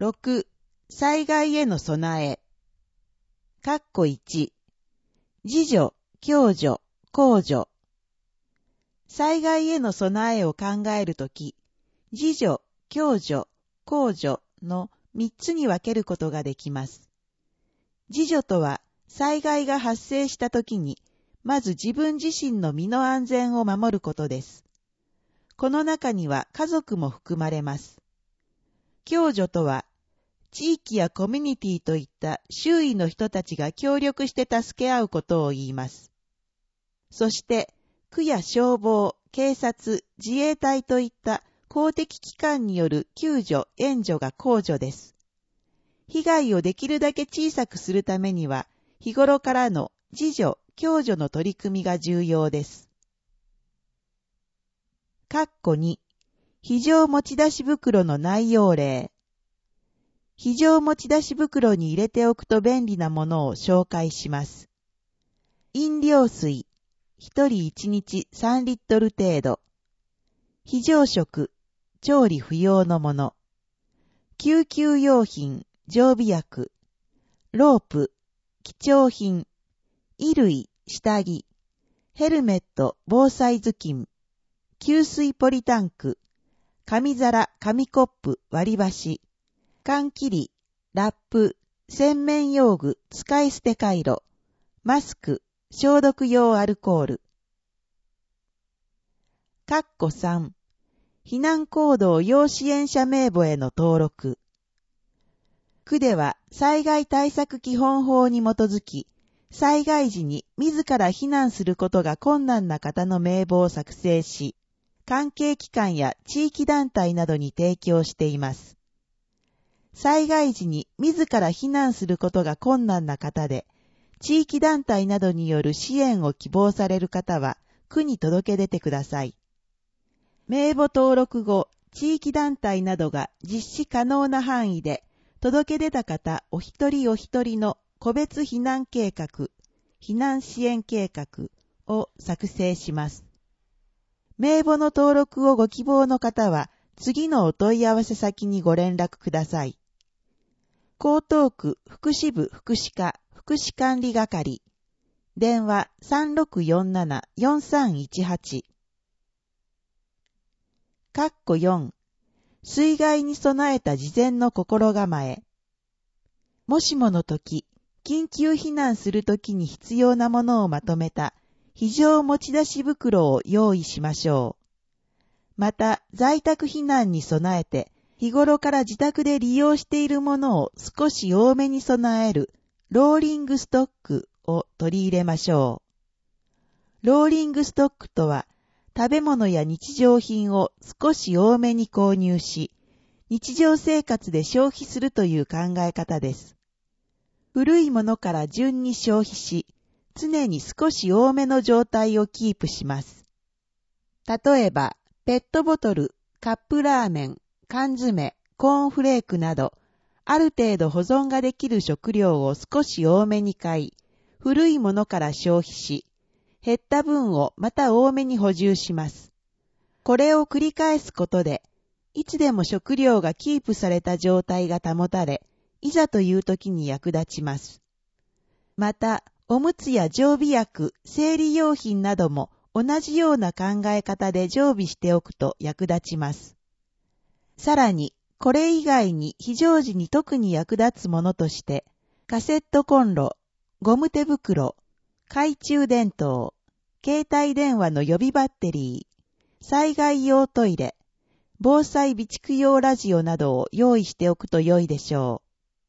6、災害への備え。1、自助、共助、公助。災害への備えを考えるとき、自助、共助、公助の3つに分けることができます。自助とは、災害が発生したときに、まず自分自身の身の安全を守ることです。この中には家族も含まれます。共助とは、地域やコミュニティといった周囲の人たちが協力して助け合うことを言います。そして、区や消防、警察、自衛隊といった公的機関による救助・援助が公助です。被害をできるだけ小さくするためには、日頃からの自助・共助の取り組みが重要です。2、非常持ち出し袋の内容例。非常持ち出し袋に入れておくと便利なものを紹介します。飲料水、1人1日3リットル程度。非常食、調理不要のもの。救急用品、常備薬。ロープ、貴重品。衣類、下着。ヘルメット、防災頭巾。給水ポリタンク。紙皿、紙コップ、割り箸。缶切り、ラップ、洗面用具、使い捨てカイロ。マスク、消毒用アルコール。3、避難行動要支援者名簿への登録。区では災害対策基本法に基づき、災害時に自ら避難することが困難な方の名簿を作成し、関係機関や地域団体などに提供しています。災害時に自ら避難することが困難な方で、地域団体などによる支援を希望される方は、区に届け出てください。名簿登録後、地域団体などが実施可能な範囲で、届け出た方お一人お一人の個別避難計画、避難支援計画を作成します。名簿の登録をご希望の方は、次のお問い合わせ先にご連絡ください。江東区福祉部福祉課福祉管理係。電話 3647-4318。4、水害に備えた事前の心構え。もしもの時、緊急避難する時に必要なものをまとめた非常持ち出し袋を用意しましょう。また、在宅避難に備えて、日頃から自宅で利用しているものを少し多めに備えるローリングストックを取り入れましょう。ローリングストックとは、食べ物や日常品を少し多めに購入し、日常生活で消費するという考え方です。古いものから順に消費し、常に少し多めの状態をキープします。例えば、ペットボトル、カップラーメン、缶詰、コーンフレークなど、ある程度保存ができる食料を少し多めに買い、古いものから消費し、減った分をまた多めに補充します。これを繰り返すことで、いつでも食料がキープされた状態が保たれ、いざという時に役立ちます。また、おむつや常備薬、生理用品なども同じような考え方で常備しておくと役立ちます。さらに、これ以外に非常時に特に役立つものとして、カセットコンロ、ゴム手袋、懐中電灯、携帯電話の予備バッテリー、災害用トイレ、防災備蓄用ラジオなどを用意しておくと良いでしょ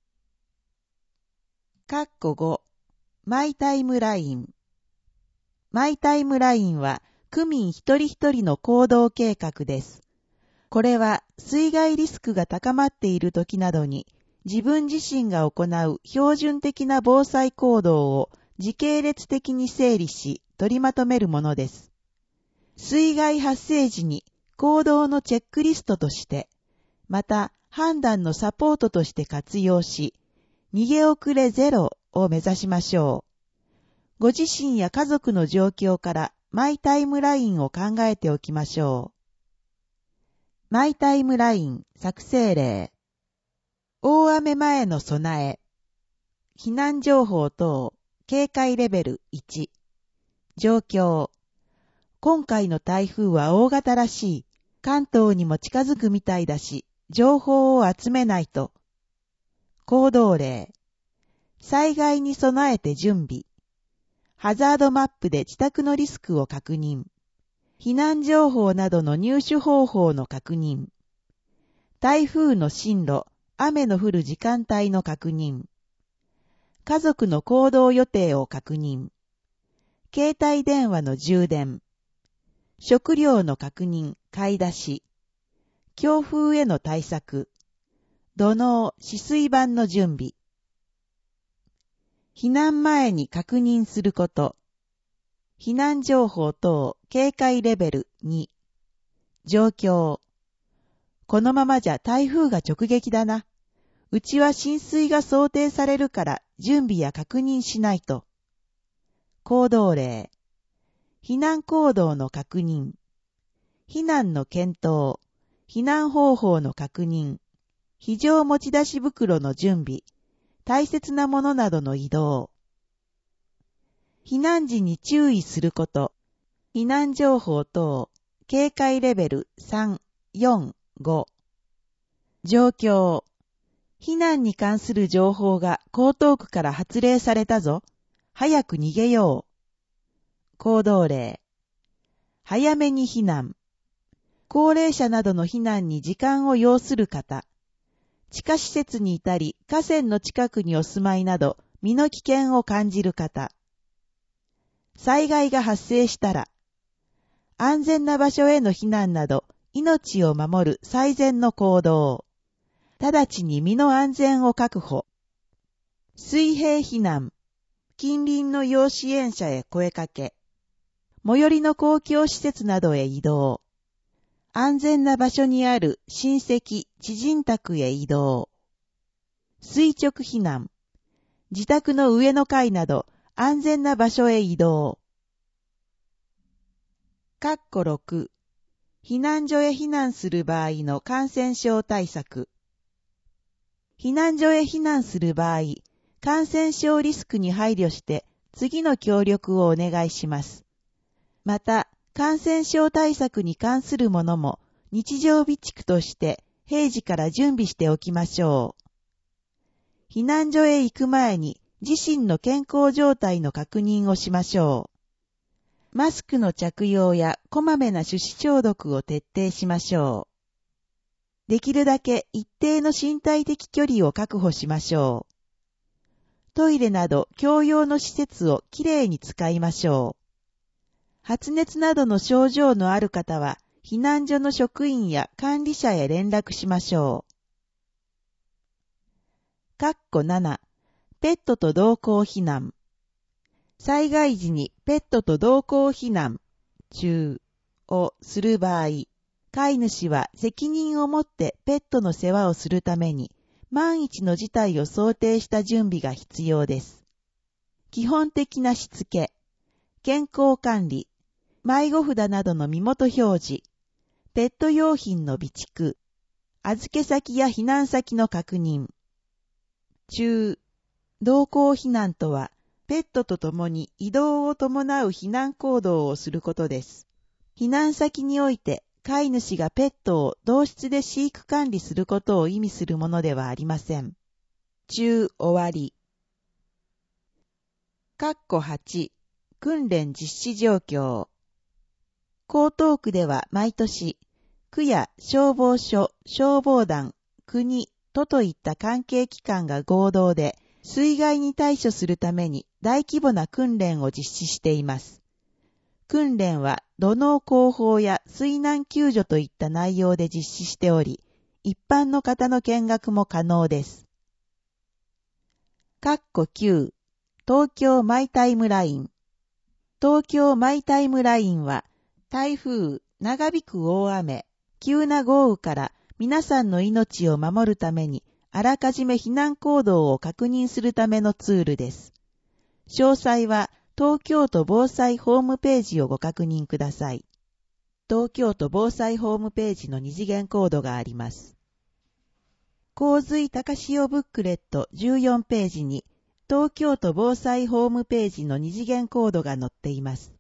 う。5、マイタイムライン。マイタイムラインは区民一人一人の行動計画です。これは水害リスクが高まっている時などに自分自身が行う標準的な防災行動を時系列的に整理し取りまとめるものです。水害発生時に行動のチェックリストとして、また判断のサポートとして活用し、逃げ遅れゼロを目指しましょう。ご自身や家族の状況からマイタイムラインを考えておきましょう。マイタイムライン作成例。 大雨前の備え。避難情報等、警戒レベル1。状況。今回の台風は大型らしい。関東にも近づくみたいだし、情報を集めないと。行動例。災害に備えて準備。ハザードマップで自宅のリスクを確認。避難情報などの入手方法の確認。台風の進路、雨の降る時間帯の確認。家族の行動予定を確認。携帯電話の充電。食料の確認、買い出し。強風への対策。土のう、止水板の準備。避難前に確認すること。避難情報等警戒レベル2。状況。このままじゃ台風が直撃だな。うちは浸水が想定されるから準備や確認しないと。行動例。避難行動の確認。避難の検討。避難方法の確認。非常持ち出し袋の準備。大切なものなどの移動。避難時に注意すること。避難情報等、警戒レベル3、4、5。状況。避難に関する情報が江東区から発令されたぞ。早く逃げよう。行動例。早めに避難。高齢者などの避難に時間を要する方。地下施設にいたり、河川の近くにお住まいなど、身の危険を感じる方。災害が発生したら、安全な場所への避難など、命を守る最善の行動。直ちに身の安全を確保。水平避難。近隣の要支援者へ声かけ。最寄りの公共施設などへ移動。安全な場所にある親戚、知人宅へ移動。垂直避難。自宅の上の階など安全な場所へ移動。括弧6。避難所へ避難する場合の感染症対策。避難所へ避難する場合、感染症リスクに配慮して次の協力をお願いします。また、感染症対策に関するものも日常備蓄として平時から準備しておきましょう。避難所へ行く前に自身の健康状態の確認をしましょう。マスクの着用やこまめな手指消毒を徹底しましょう。できるだけ一定の身体的距離を確保しましょう。トイレなど共用の施設をきれいに使いましょう。発熱などの症状のある方は、避難所の職員や管理者へ連絡しましょう。括弧7、ペットと同行避難。災害時にペットと同行避難中をする場合、飼い主は責任を持ってペットの世話をするために、万一の事態を想定した準備が必要です。基本的なしつけ、健康管理、迷子札などの身元表示、ペット用品の備蓄、預け先や避難先の確認。中、同行避難とは、ペットと共に移動を伴う避難行動をすることです。避難先において、飼い主がペットを同室で飼育管理することを意味するものではありません。中終わり。括弧8、訓練実施状況。江東区では毎年、区や消防署、消防団、国、都といった関係機関が合同で水害に対処するために大規模な訓練を実施しています。訓練は土のう工法や水難救助といった内容で実施しており、一般の方の見学も可能です。括弧9、東京マイタイムライン。東京マイタイムラインは、台風、長引く大雨、急な豪雨から皆さんの命を守るために、あらかじめ避難行動を確認するためのツールです。詳細は、東京都防災ホームページをご確認ください。東京都防災ホームページの二次元コードがあります。 洪水高潮ブックレット14ページに、東京都防災ホームページの二次元コードが載っています。